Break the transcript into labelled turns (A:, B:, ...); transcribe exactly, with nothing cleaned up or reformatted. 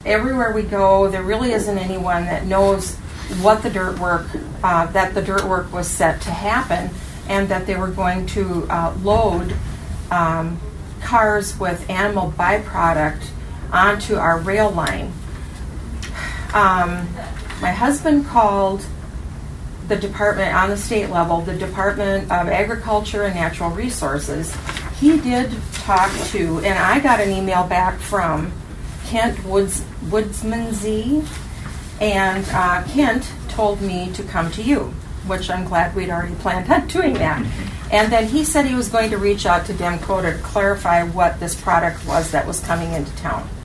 A: everywhere we go, there really isn't anyone that knows what the dirt work, uh, that the dirt work was set to happen, and that they were going to uh, load um, cars with animal byproduct onto our rail line. Um, my husband called the department on the state level, the Department of Agriculture and Natural Resources. He did talk to, and I got an email back from Kent Woods, Woodsmansee, and uh, Kent told me to come to you, which I'm glad we'd already planned on doing that. And then he said he was going to reach out to Demco to clarify what this product was that was coming into town.